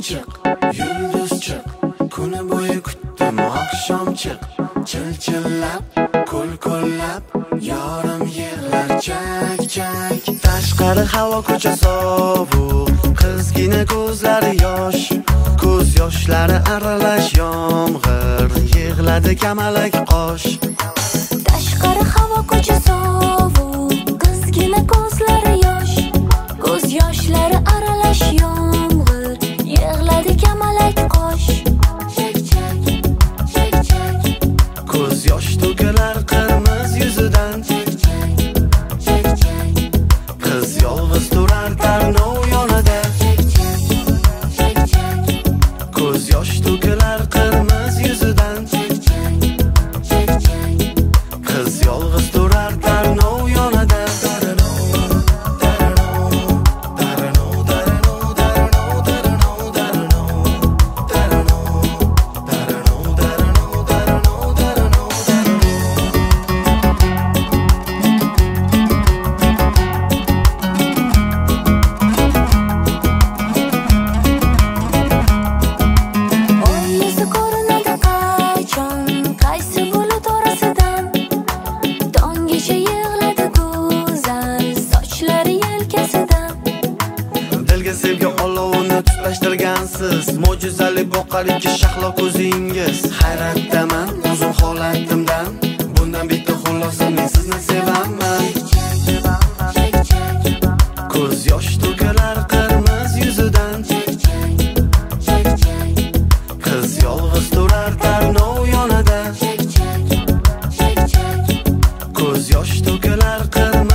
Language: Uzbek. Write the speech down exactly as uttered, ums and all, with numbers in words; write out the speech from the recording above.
chiq, yulduz chiq, kuni bo'yi kutdim oqshom chiq, chil-chillab, ko'l-ko'llab, yorim yig'lar chak-chak. Tashqari havo ko'cha sovuq, qizgina ko'zlari yosh, ko'z yoshlari aralash yomg'ir, yig'ladi kamalak qosh. Tashqari havo ko'cha sovuq, qizgina ko'zlari yosh, ko'z yoshlari aralash yomg'ir, yig'ladi kamalak qosh. Chak-chak, chak-chak, ko'z yosh to'kilar qirmiz yuzidan. chak-chak, chak-chak, Qiz yolg'iz turar tarnov yonida. chak-chak, chak-chak, Ko'z yosh to'kilar qirmiz yuzidan. chak-chak, chak-chak. Qiz yolg'iz turar tarnov yonida. Oilasi ko'rinadi qachon, qaysi bulut orasidan. Tonggacha yig'ladi go'zal, sochlari yelkasidan. Dilga sevgi olovini tutashtirgansiz, mo'jizali boqar ikki shahlo ko'zingiz. Hayratdaman o'zim holatimdan, bundan bitta xulosa men sizni sevaman. Chak-chak, Ko'z yosh to'kilar qirmiz yuzidan. chak-chak, chak-chak, Qiz yolg'iz turar tarnov yonida. chak-chak, chak-chak, Ko'z yosh to'kilar qirmiz